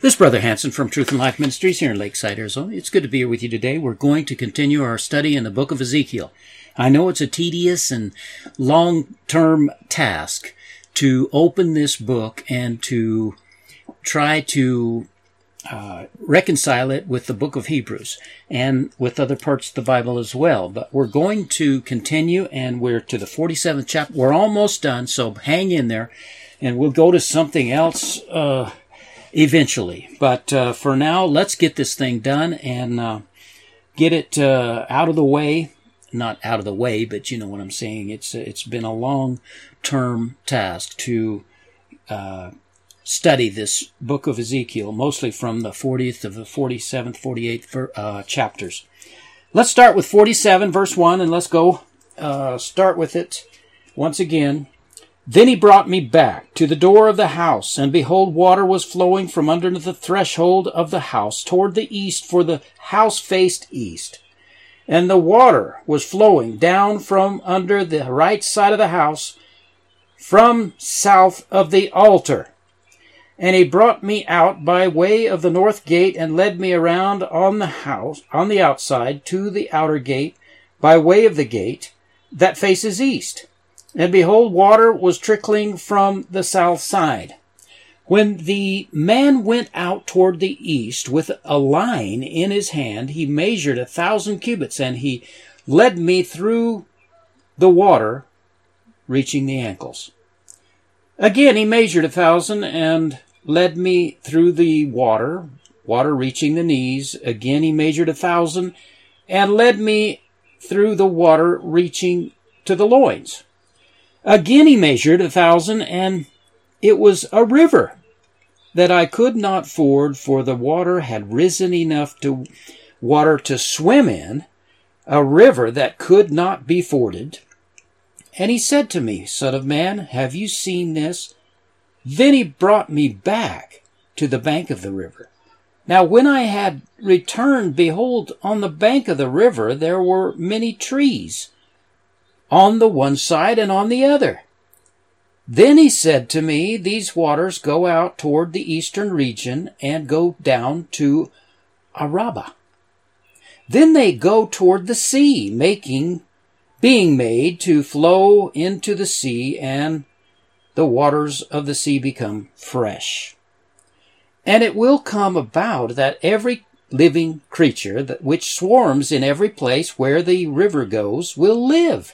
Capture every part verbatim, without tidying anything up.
This is Brother Hanson from Truth and Life Ministries here in Lakeside, Arizona. It's good to be here with you today. We're going to continue our study in the book of Ezekiel. I know it's a tedious and long-term task to open this book and to try to uh, reconcile it with the book of Hebrews and with other parts of the Bible as well. But we're going to continue, and we're to the forty-seventh chapter. We're almost done, so hang in there, and we'll go to something else uh eventually. But uh, for now, let's get this thing done and uh, get it uh, out of the way. Not out of the way, but you know what I'm saying. It's it's been a long-term task to uh, study this book of Ezekiel, mostly from the fortieth to the forty-seventh, forty-eighth uh, chapters. Let's start with forty-seven, verse one, and let's go uh, start with it once again. Then he brought me back to the door of the house, and behold, water was flowing from under the threshold of the house toward the east, for the house faced east. And the water was flowing down from under the right side of the house, from south of the altar. And he brought me out by way of the north gate, and led me around on the house, on the outside, to the outer gate, by way of the gate that faces east. And behold, water was trickling from the south side. When the man went out toward the east with a line in his hand, he measured a thousand cubits, and he led me through the water, reaching the ankles. Again, he measured a thousand and led me through the water, water reaching the knees. Again, he measured a thousand and led me through the water, reaching to the loins. Again he measured a thousand, and it was a river that I could not ford, for the water had risen enough to water to swim in, a river that could not be forded. And he said to me, Son of man, have you seen this? Then he brought me back to the bank of the river. Now when I had returned, behold, on the bank of the river there were many trees, on the one side and on the other. Then he said to me, these waters go out toward the eastern region and go down to Arabah. Then they go toward the sea, making, being made to flow into the sea, and the waters of the sea become fresh. And it will come about that every living creature that which swarms in every place where the river goes will live.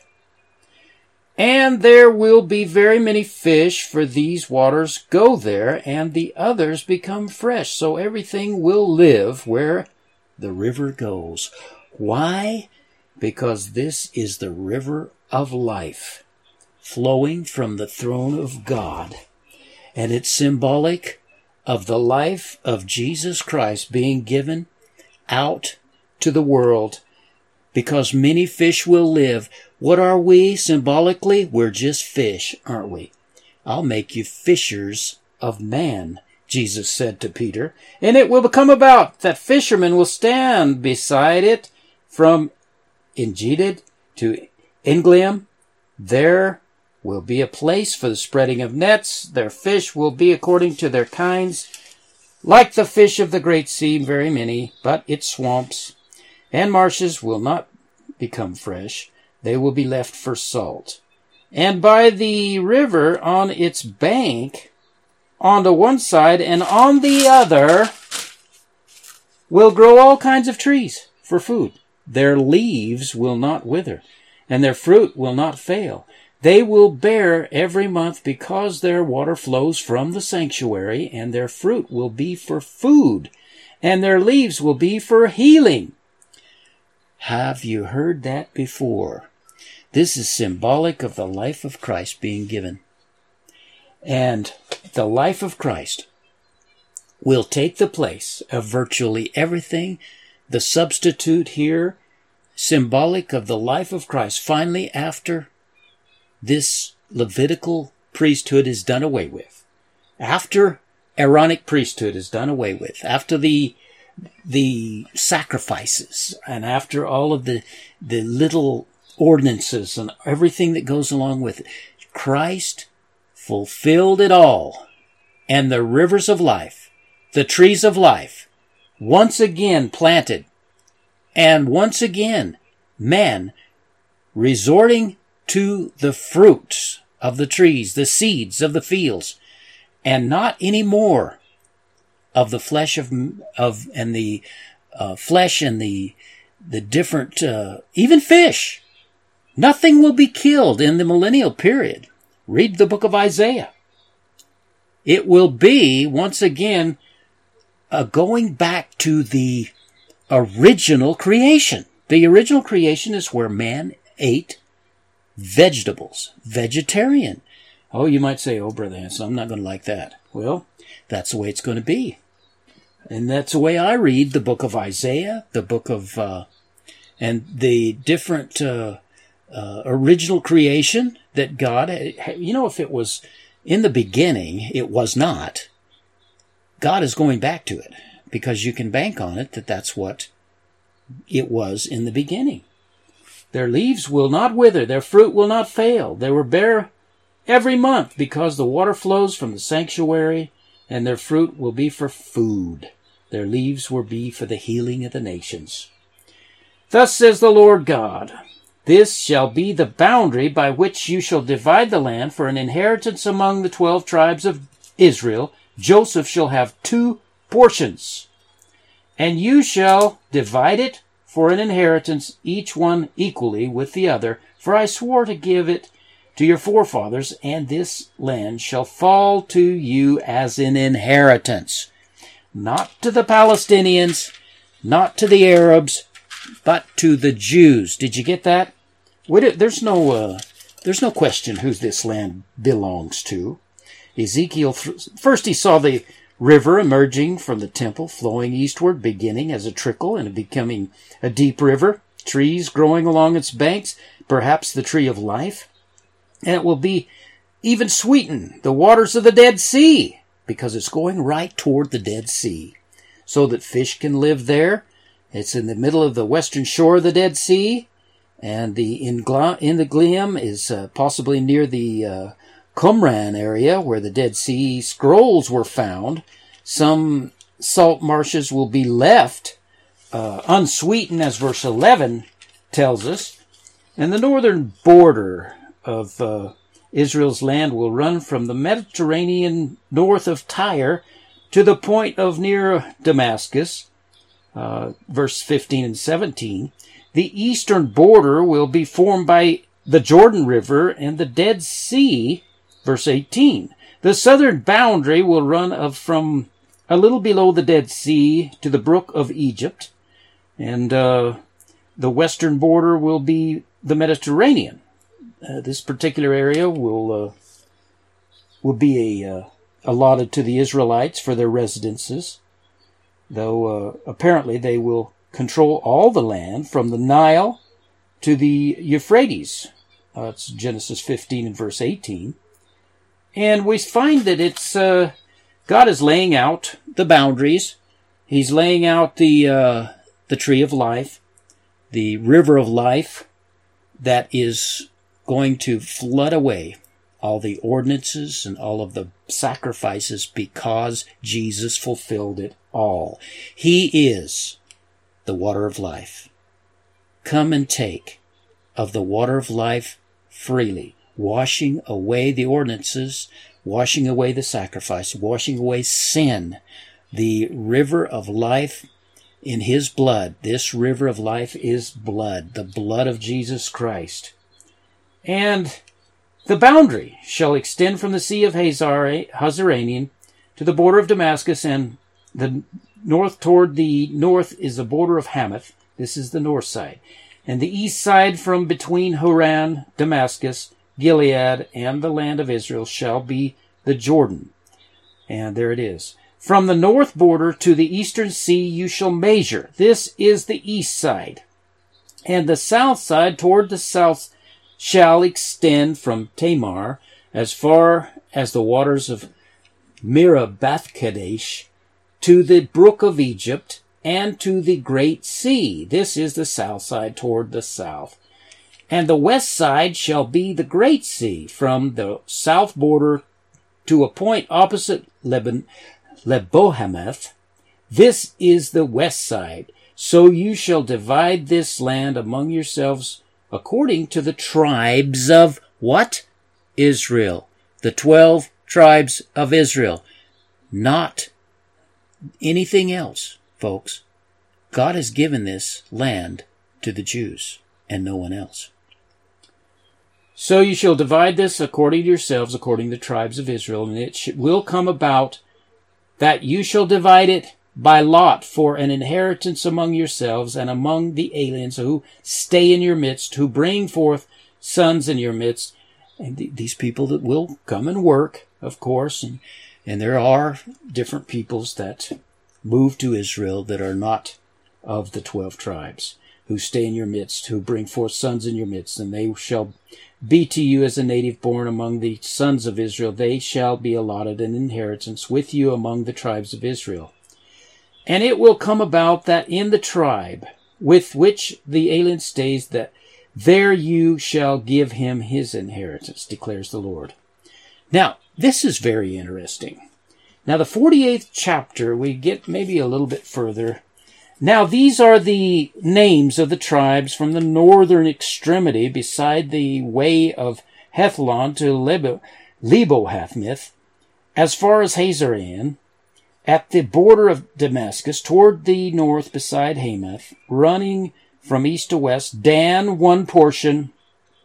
And there will be very many fish, for these waters go there, and the others become fresh. So everything will live where the river goes. Why? Because this is the river of life, flowing from the throne of God. And it's symbolic of the life of Jesus Christ being given out to the world, because many fish will live. What are we symbolically? We're just fish, aren't we? I'll make you fishers of man, Jesus said to Peter. And it will become about that fishermen will stand beside it from Engedi to Eneglaim. There will be a place for the spreading of nets. Their fish will be according to their kinds, like the fish of the great sea, very many, but its swamps and marshes will not become fresh. They will be left for salt. And by the river on its bank, on the one side and on the other, will grow all kinds of trees for food. Their leaves will not wither, and their fruit will not fail. They will bear every month, because their water flows from the sanctuary, and their fruit will be for food, and their leaves will be for healing. Have you heard that before? This is symbolic of the life of Christ being given. And the life of Christ will take the place of virtually everything. The substitute here, symbolic of the life of Christ. Finally, after this Levitical priesthood is done away with, after Aaronic priesthood is done away with, after the the sacrifices, and after all of the the little ordinances and everything that goes along with it, Christ fulfilled it all, and the rivers of life the trees of life, once again planted, and once again men resorting to the fruits of the trees, the seeds of the fields, and not any more of the flesh of of and the uh, flesh and the the different uh, even fish. Nothing will be killed in the millennial period. Read the book of Isaiah. It will be once again uh, going back to the original creation. The original creation is where man ate vegetables, vegetarian. Oh, you might say, oh, Brother Hanson, I'm not going to like that. Well, that's the way it's going to be. And that's the way I read the book of Isaiah, the book of, uh, and the different uh, uh, original creation that God, you know, if it was in the beginning, it was not. God is going back to it because you can bank on it that that's what it was in the beginning. Their leaves will not wither, their fruit will not fail. They will bear every month because the water flows from the sanctuary, and their fruit will be for food. Their leaves will be for the healing of the nations. Thus says the Lord God, this shall be the boundary by which you shall divide the land for an inheritance among the twelve tribes of Israel. Joseph shall have two portions, and you shall divide it for an inheritance, each one equally with the other. For I swore to give it to your forefathers, and this land shall fall to you as an inheritance. Not to the Palestinians, not to the Arabs, but to the Jews. Did you get that? There's no, uh, there's no question who this land belongs to. Ezekiel, first he saw the river emerging from the temple, flowing eastward, beginning as a trickle and becoming a deep river, trees growing along its banks, perhaps the tree of life. And it will be even sweeten the waters of the Dead Sea, because it's going right toward the Dead Sea, so that fish can live there. It's in the middle of the western shore of the Dead Sea, and the Eneglaim is uh, possibly near the uh, Qumran area where the Dead Sea Scrolls were found. Some salt marshes will be left uh, unsweetened, as verse eleven tells us. And the northern border of uh, Israel's land will run from the Mediterranean north of Tyre to the point of near Damascus, uh, verse fifteen and seventeen. The eastern border will be formed by the Jordan River and the Dead Sea, verse eighteen. The southern boundary will run of from a little below the Dead Sea to the brook of Egypt, and uh, the western border will be the Mediterranean. Uh, this particular area will uh, will be a uh, allotted to the Israelites for their residences, though uh, apparently they will control all the land from the Nile to the Euphrates. Uh, it's Genesis fifteen and verse eighteen. And we find that it's uh, God is laying out the boundaries. He's laying out the uh, the tree of life, the river of life that is going to flood away all the ordinances and all of the sacrifices because Jesus fulfilled it all. He is the water of life. Come and take of the water of life freely, washing away the ordinances, washing away the sacrifice, washing away sin. The river of life in His blood. This river of life is blood, the blood of Jesus Christ. And the boundary shall extend from the Sea of Hazarain to the border of Damascus, and the north toward the north is the border of Hamath. This is the north side. And the east side from between Haran, Damascus, Gilead, and the land of Israel shall be the Jordan. And there it is. From the north border to the eastern sea you shall measure. This is the east side. And the south side toward the south shall extend from Tamar as far as the waters of Mirabath-Kadesh to the brook of Egypt and to the great sea. This is the south side toward the south. And the west side shall be the great sea from the south border to a point opposite Lebanon, Lebohamath. This is the west side. So you shall divide this land among yourselves according to the tribes of what? Israel. The twelve tribes of Israel. Not anything else, folks. God has given this land to the Jews and no one else. So you shall divide this according to yourselves, according to the tribes of Israel, and it will come about that you shall divide it by lot for an inheritance among yourselves and among the aliens who stay in your midst, who bring forth sons in your midst. And th- these people that will come and work, of course, and, and there are different peoples that move to Israel that are not of the twelve tribes, who stay in your midst, who bring forth sons in your midst, and they shall be to you as a native born among the sons of Israel. They shall be allotted an inheritance with you among the tribes of Israel. And it will come about that in the tribe with which the alien stays, that there you shall give him his inheritance, declares the Lord. Now, this is very interesting. Now, the forty-eighth chapter, we get maybe a little bit further. Now, these are the names of the tribes from the northern extremity beside the way of Hethlon to Lebo, Lebohamath, as far as Hazarean, at the border of Damascus, toward the north beside Hamath, running from east to west, Dan, one portion,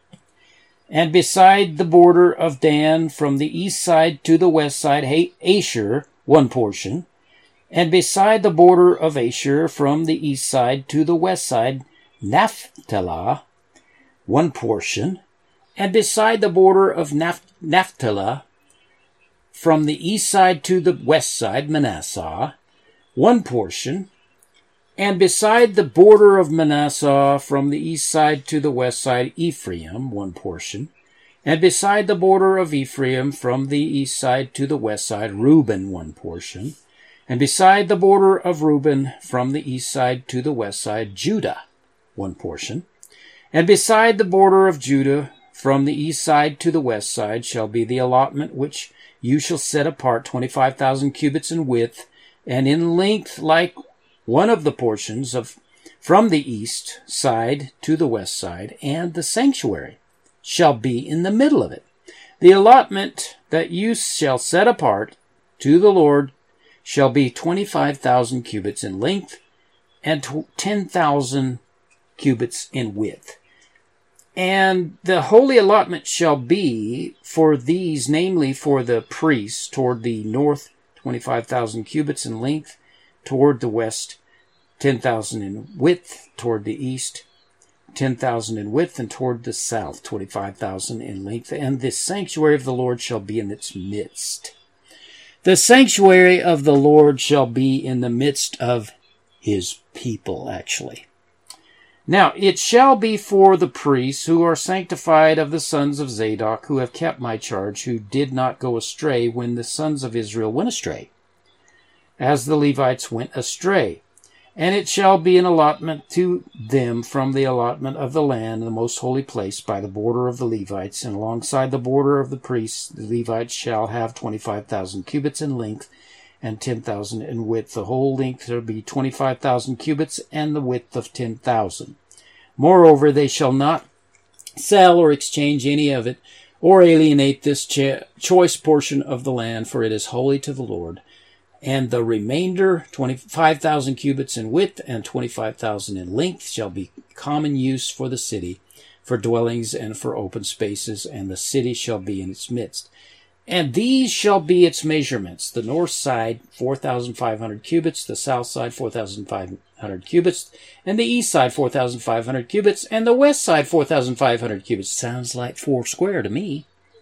and beside the border of Dan from the east side to the west side, Asher, one portion, and beside the border of Asher from the east side to the west side, Naphtali, one portion, and beside the border of Naph- Naphtali, from the east side to the west side, Manasseh, one portion, and beside the border of Manasseh, from the east side to the west side, Ephraim, one portion, and beside the border of Ephraim, from the east side to the west side, Reuben, one portion, and beside the border of Reuben, from the east side to the west side, Judah, one portion, and beside the border of Judah, from the east side to the west side, shall be the allotment which you shall set apart, twenty-five thousand cubits in width, and in length like one of the portions of from the east side to the west side, and the sanctuary shall be in the middle of it. The allotment that you shall set apart to the Lord shall be twenty-five thousand cubits in length, and ten thousand cubits in width. And the holy allotment shall be for these, namely for the priests, toward the north, twenty-five thousand cubits in length, toward the west, ten thousand in width, toward the east, ten thousand in width, and toward the south, twenty-five thousand in length. And the sanctuary of the Lord shall be in its midst. The sanctuary of the Lord shall be in the midst of his people, actually. Now, it shall be for the priests who are sanctified of the sons of Zadok, who have kept my charge, who did not go astray when the sons of Israel went astray, as the Levites went astray. And it shall be an allotment to them from the allotment of the land, the most holy place, by the border of the Levites, and alongside the border of the priests, the Levites shall have twenty-five thousand cubits in length, and ten thousand in width. The whole length shall be twenty-five thousand cubits, and the width of ten thousand. Moreover, they shall not sell or exchange any of it, or alienate this cho- choice portion of the land, for it is holy to the Lord. And the remainder, twenty-five thousand cubits in width and twenty-five thousand in length, shall be common use for the city, for dwellings and for open spaces, and the city shall be in its midst. And these shall be its measurements: the north side, four thousand five hundred cubits, the south side, four thousand five hundred cubits, and the east side, four thousand five hundred cubits, and the west side, four thousand five hundred cubits. Sounds like four square to me.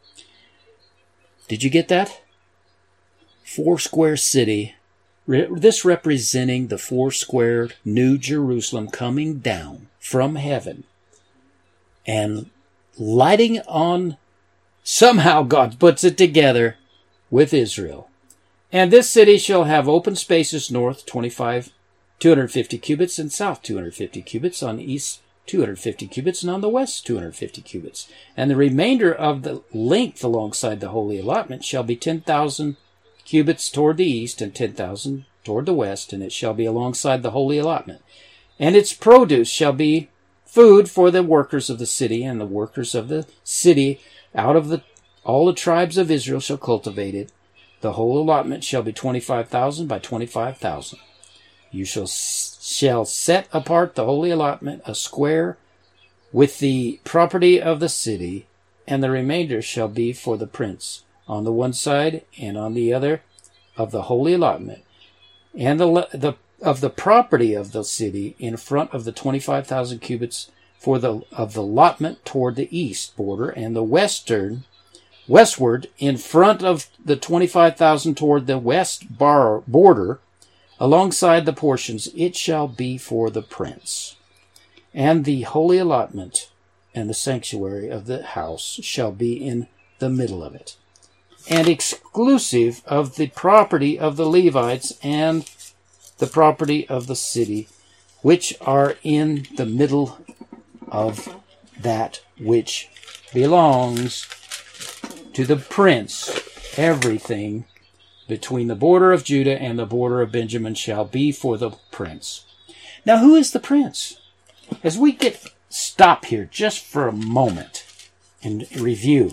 Did you get that? Four square city. This representing the four square New Jerusalem coming down from heaven and lighting on. Somehow God puts it together with Israel. And this city shall have open spaces north twenty-five, two hundred fifty cubits, and south two hundred fifty cubits, on the east two hundred fifty cubits, and on the west two hundred fifty cubits. And the remainder of the length alongside the holy allotment shall be ten thousand cubits toward the east, and ten thousand toward the west, and it shall be alongside the holy allotment. And its produce shall be food for the workers of the city, and the workers of the city out of the all the tribes of Israel shall cultivate it. The whole allotment shall be twenty-five thousand by twenty-five thousand. You shall, shall set apart the holy allotment, a square, with the property of the city, and the remainder shall be for the prince, on the one side and on the other of the holy allotment, and the, the of the property of the city in front of the twenty-five thousand cubits for the of the allotment toward the east border, and the western westward in front of the twenty-five thousand toward the west bar border, alongside the portions, it shall be for the prince. And the holy allotment and the sanctuary of the house shall be in the middle of it, and exclusive of the property of the Levites and the property of the city, which are in the middle of that which belongs to the prince. Everything between the border of Judah and the border of Benjamin shall be for the prince. Now, who is the prince? As we get stop here just for a moment and review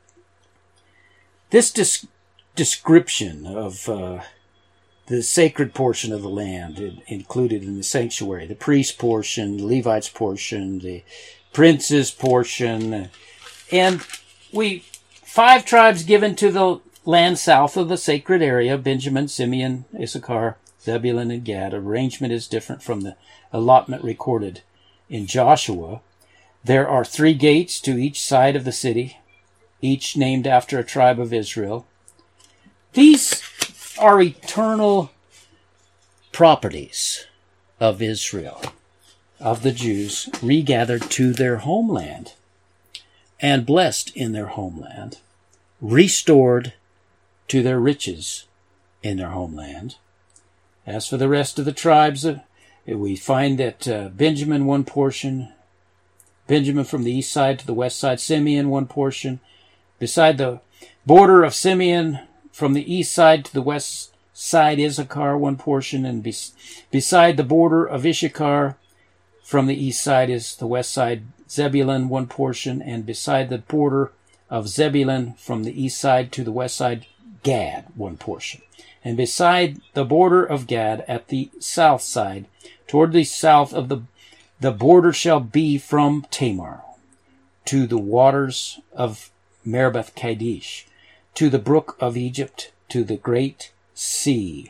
this dis- description of uh, the sacred portion of the land included in the sanctuary, the priest portion, the Levites portion, the prince's portion, and we five tribes given to the land south of the sacred area: Benjamin, Simeon, Issachar, Zebulun, and Gad. Arrangement is different from the allotment recorded in Joshua. There are three gates to each side of the city, each named after a tribe of Israel. These are eternal properties of Israel, of the Jews, regathered to their homeland and blessed in their homeland, restored to their riches in their homeland. As for the rest of the tribes, uh, we find that uh, Benjamin, one portion, Benjamin from the east side to the west side, Simeon, one portion, beside the border of Simeon, from the east side to the west side, Issachar, one portion, and bes- beside the border of Issachar, from the east side is the west side, Zebulun, one portion, and beside the border of Zebulun, from the east side to the west side, Gad, one portion. And beside the border of Gad, at the south side, toward the south of the the border shall be from Tamar to the waters of Meribah Kadesh, to the brook of Egypt, to the great sea.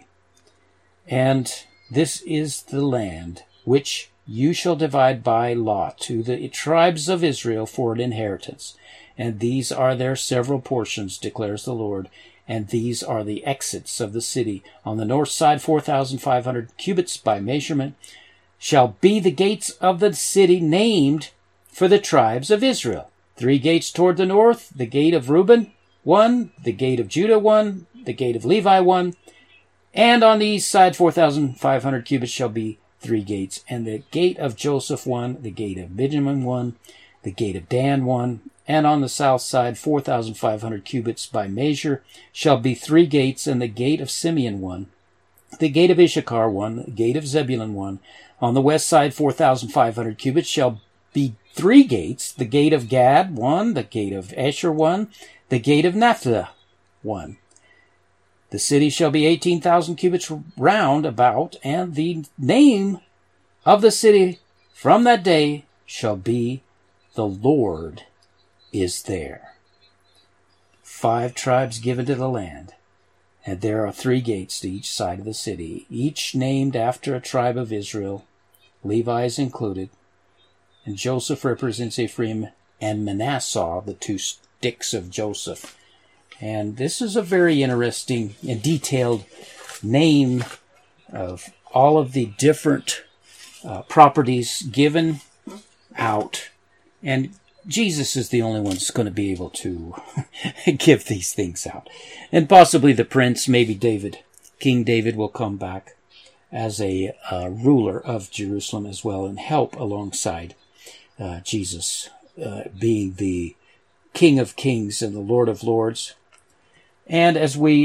And this is the land which you shall divide by lot to the tribes of Israel for an inheritance. And these are their several portions, declares the Lord. And these are the exits of the city. On the north side, four thousand five hundred cubits by measurement, shall be the gates of the city named for the tribes of Israel. Three gates toward the north, the gate of Reuben, one, the gate of Judah, one, the gate of Levi, one, and on the east side, four thousand five hundred cubits shall be three gates, and the gate of Joseph, one, the gate of Benjamin, one, the gate of Dan, one, and on the south side, four thousand five hundred cubits by measure shall be three gates, and the gate of Simeon, one, the gate of Issachar, one, the gate of Zebulun, one. On the west side, four thousand five hundred cubits shall be three gates, the gate of Gad, one, the gate of Asher, one, the gate of Naphtali, one. The city shall be eighteen thousand cubits round about, and the name of the city from that day shall be The Lord is There. Five tribes given to the land, and there are three gates to each side of the city, each named after a tribe of Israel. Levi is included, and Joseph represents Ephraim and Manasseh, the two sticks of Joseph. And this is a very interesting and detailed name of all of the different uh, properties given out. And Jesus is the only one that's going to be able to give these things out. And possibly the prince, maybe David, King David will come back as a uh, ruler of Jerusalem as well and help alongside uh, Jesus uh, being the King of Kings and the Lord of Lords. And as we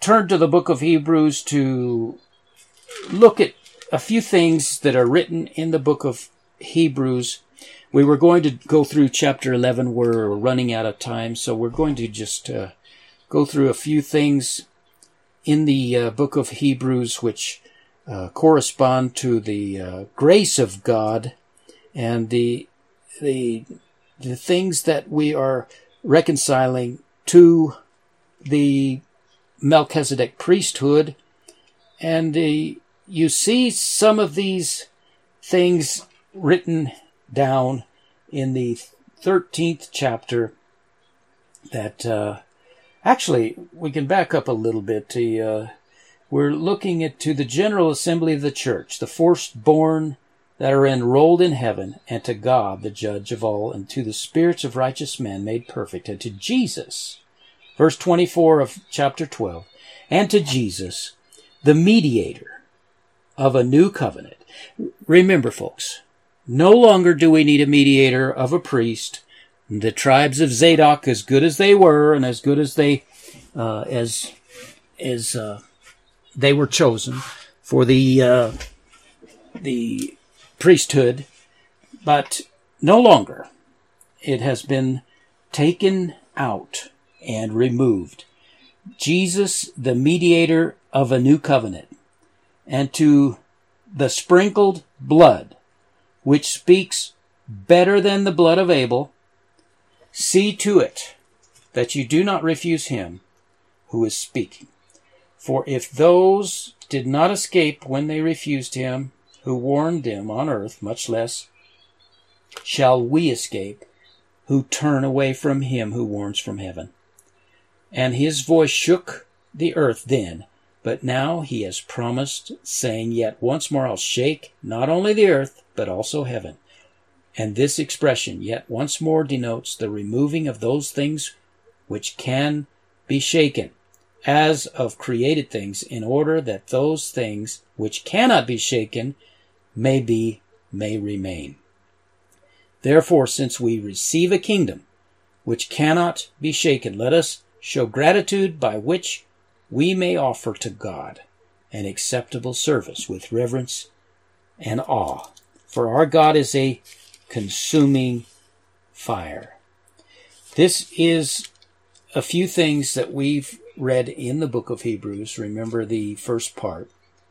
turn to the book of Hebrews to look at a few things that are written in the book of Hebrews. We were going to go through chapter eleven. We're running out of time, so we're going to just uh, go through a few things in the uh, book of Hebrews which uh, correspond to the uh, grace of God and the the the things that we are reconciling to the Melchizedek priesthood. And uh, you see some of these things written down in the thirteenth chapter that uh, actually we can back up a little bit. The, uh, we're looking at to the general assembly of the church, the firstborn that are enrolled in heaven, and to God, the judge of all, and to the spirits of righteous men made perfect, and to Jesus, verse twenty-four of chapter twelve, and to Jesus, the mediator of a new covenant. Remember, folks, no longer do we need a mediator of a priest. The tribes of Zadok, as good as they were, and as good as they, uh, as, as, uh, they were chosen for the, uh, the priesthood, but no longer. It has been taken out and removed. Jesus, the mediator of a new covenant, and to the sprinkled blood, which speaks better than the blood of Abel, see to it that you do not refuse him who is speaking. For if those did not escape when they refused him who warned them on earth, much less shall we escape who turn away from him who warns from heaven. And his voice shook the earth then, but now he has promised, saying, Yet once more I'll shake not only the earth, but also heaven. And this expression, yet once more, denotes the removing of those things which can be shaken, as of created things, in order that those things which cannot be shaken may be, may remain. Therefore, since we receive a kingdom which cannot be shaken, let us show gratitude by which we may offer to God an acceptable service with reverence and awe. For our God is a consuming fire. This is a few things that we've read in the book of Hebrews. Remember the first part.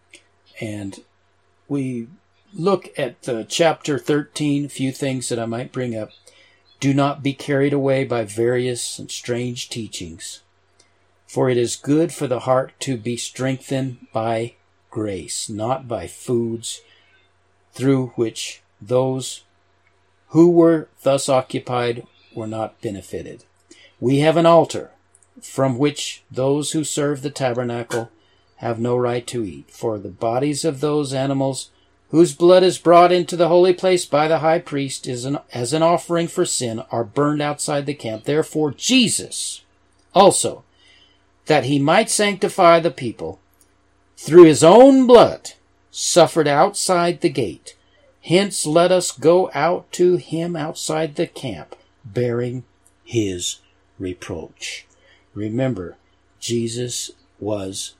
And we look at the chapter thirteen, a few things that I might bring up. Do not be carried away by various and strange teachings, for it is good for the heart to be strengthened by grace, not by foods through which those who were thus occupied were not benefited. We have an altar from which those who serve the tabernacle have no right to eat, for the bodies of those animals whose blood is brought into the holy place by the high priest is an, as an offering for sin are burned outside the camp. Therefore Jesus also, that he might sanctify the people through his own blood, suffered outside the gate. Hence let us go out to him outside the camp, bearing his reproach. Remember, Jesus was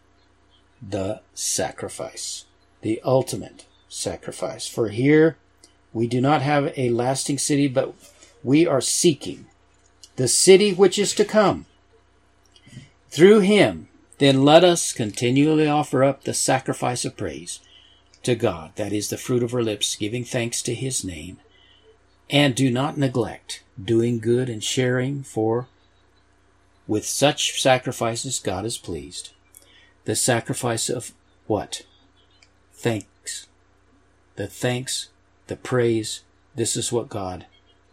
the sacrifice, the ultimate sacrifice. For here we do not have a lasting city, but we are seeking the city which is to come. Through him, then let us continually offer up the sacrifice of praise to God, that is the fruit of our lips, giving thanks to his name. And do not neglect doing good and sharing, for with such sacrifices God is pleased. The sacrifice of what? Thanks. The thanks, the praise, this is what God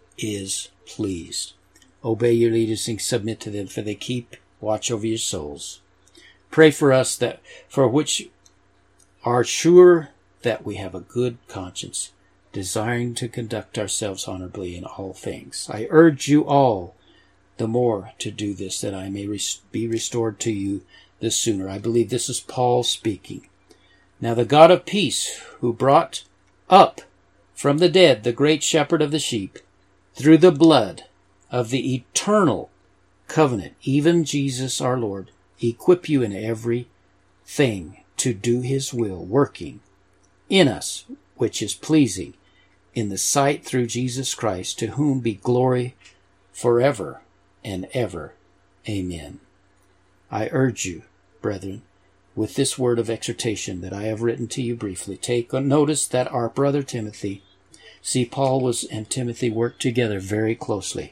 is pleased. Obey your leaders and submit to them, for they keep watch over your souls. Pray for us, that for which are sure that we have a good conscience, desiring to conduct ourselves honorably in all things. I urge you all the more to do this, that I may res- be restored to you the sooner. I believe this is Paul speaking. Now the God of peace, who brought up from the dead the great shepherd of the sheep, through the blood of the eternal covenant, even Jesus our Lord, equip you in every thing to do his will, working in us, which is pleasing in the sight through Jesus Christ, to whom be glory forever and ever. Amen. I urge you, brethren, with this word of exhortation that I have written to you briefly, take notice that our brother Timothy, see, Paul was and Timothy worked together very closely.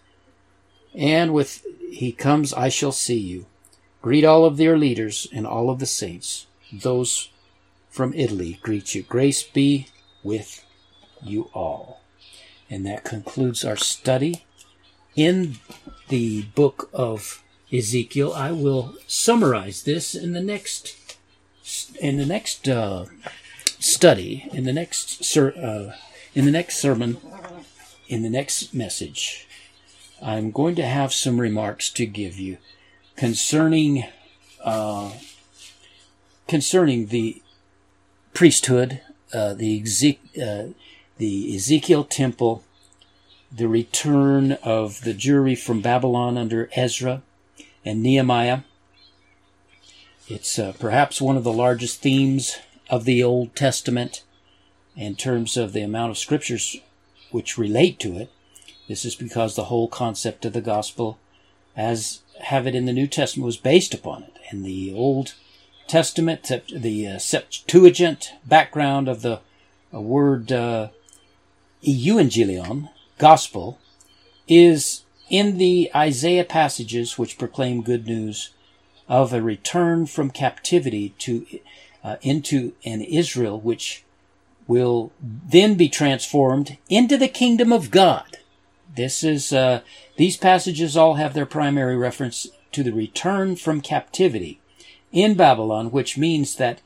And with he comes, I shall see you. Greet all of their leaders and all of the saints. Those from Italy greet you. Grace be with you all. And that concludes our study in the book of Ezekiel. I will summarize this in the next in the next uh, study, in the next ser- uh, in the next sermon, in the next message. I'm going to have some remarks to give you concerning uh, concerning the priesthood, uh, the Eze- uh, the Ezekiel temple, the return of the Jewry from Babylon under Ezra and Nehemiah. It's uh, perhaps one of the largest themes of the Old Testament in terms of the amount of scriptures which relate to it. This is because the whole concept of the gospel, as have it in the New Testament, was based upon it. In the Old Testament, the uh, Septuagint background of the uh, word uh, euangelion, gospel, is in the Isaiah passages which proclaim good news of a return from captivity to uh, into an Israel which will then be transformed into the kingdom of God. This is uh, these passages all have their primary reference to the return from captivity in Babylon, which means that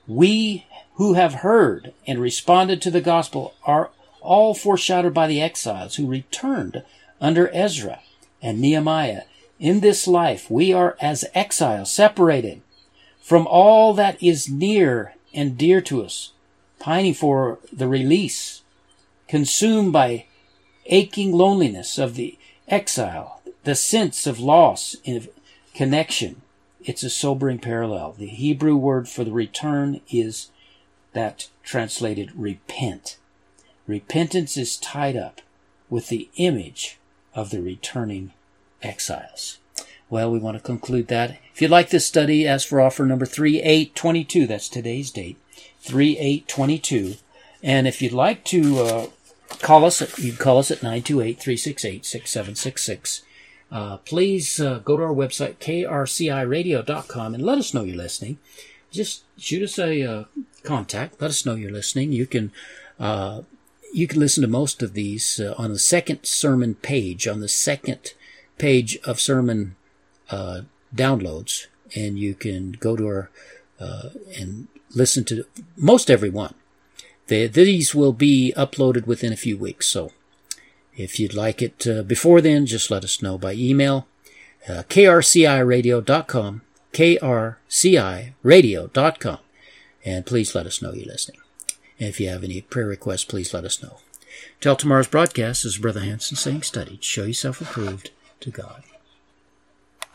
we who have heard and responded to the gospel are all foreshadowed by the exiles who returned under Ezra and Nehemiah. In this life, we are as exiles, separated from all that is near and dear to us, pining for the release, consumed by aching loneliness of the exile, the sense of loss in connection. It's a sobering parallel. The Hebrew word for the return is that translated repent. Repentance is tied up with the image of the returning exiles. Well, we want to conclude that. If you'd like this study, ask for offer number three eight two two. That's today's date, three eight two two. And if you'd like to uh, call us, at, you can call us at nine two eight, three six eight, six seven six six. Uh, please uh, go to our website, k r c i radio dot com, and let us know you're listening. Just shoot us a uh, contact. Let us know you're listening. You can uh, you can listen to most of these uh, on the second sermon page, on the second page of sermon uh, downloads, and you can go to our uh, and listen to most every one. The, these will be uploaded within a few weeks, so if you'd like it uh, before then, just let us know by email, uh, k r c i radio dot com, k r c i radio dot com, and please let us know you're listening. And if you have any prayer requests, please let us know. Till tomorrow's broadcast, this is Brother Hanson saying, study, show yourself approved to God.